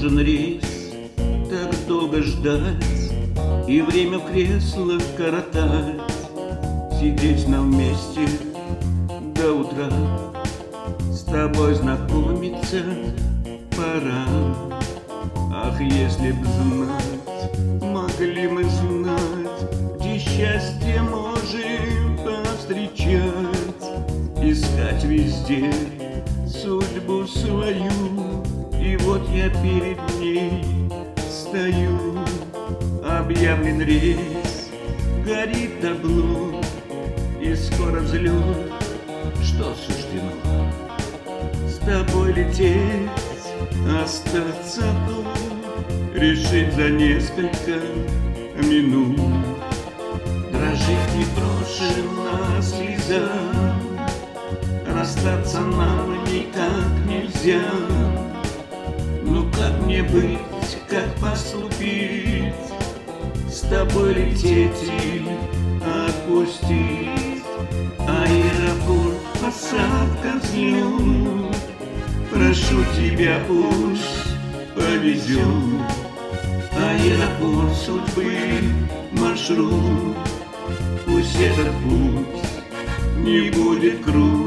нужен рейс, так долго ждать и время в креслах коротать, сидеть нам вместе до утра, с тобой знакомиться пора. Ах, если б знать, могли мы знать, где счастье можем повстречать, искать везде судьбу свою. И вот я перед ней стою, объявлен рейс, горит табло, и скоро взлет, что суждено с тобой лететь, остаться тут, решить за несколько минут. Дрожит непрошенная слеза, расстаться нам никак нельзя. Ну как мне быть, как поступить, с тобой лететь или отпустить? Аэропорт, посадка, взлет, прошу тебя, пусть повезет. Аэропорт судьбы, маршрут, пусть этот путь не будет крут.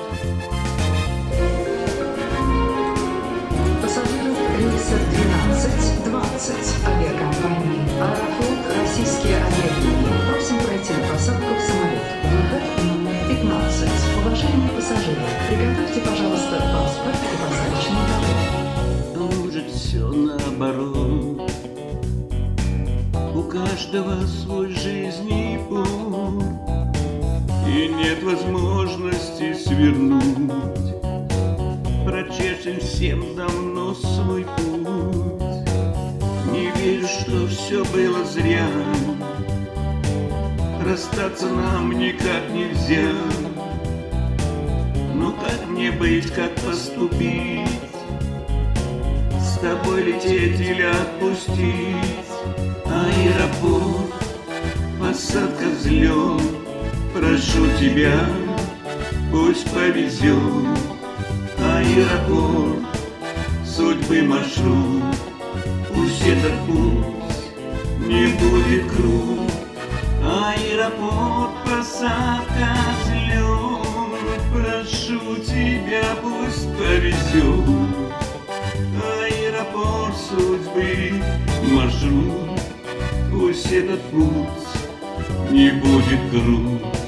Пассажиров рейса 12-20 авиакомпании «Аэрофлот», российские авиалинии, просим пройти на посадку в самолет. Выход номер 15. Уважаемые пассажиры, приготовьте, пожалуйста, паспорт и посадочный талон. А может, все наоборот, у каждого свой жизненный путь, и нет возможности свернуть, прочешем всем давно свой путь. Не верю, что все было зря, расстаться нам никак нельзя. Ну как мне быть, как поступить, с тобой лететь или отпустить? Аэропорт, посадка, взлет, прошу тебя, пусть повезет. Аэропорт, судьбы маршрут, пусть этот путь не будет крут. Аэропорт, посадка, взлет, прошу тебя, пусть повезет. Аэропорт судьбы, маршрут, пусть этот путь не будет крут.